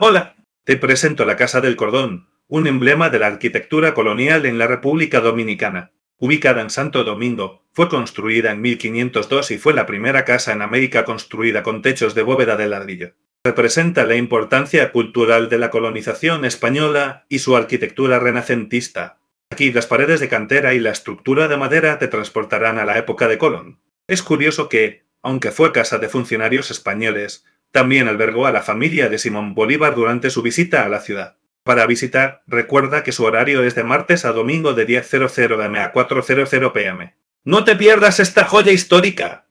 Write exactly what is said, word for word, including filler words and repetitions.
Hola, te presento la Casa del Cordón, un emblema de la arquitectura colonial en la República Dominicana. Ubicada en Santo Domingo, fue construida en mil quinientos dos y fue la primera casa en América construida con techos de bóveda de ladrillo. Representa la importancia cultural de la colonización española y su arquitectura renacentista. Aquí las paredes de cantera y la estructura de madera te transportarán a la época de Colón. Es curioso que, aunque fue casa de funcionarios españoles, también albergó a la familia de Simón Bolívar durante su visita a la ciudad. Para visitar, recuerda que su horario es de martes a domingo de diez a m a cuatro p m. ¡No te pierdas esta joya histórica!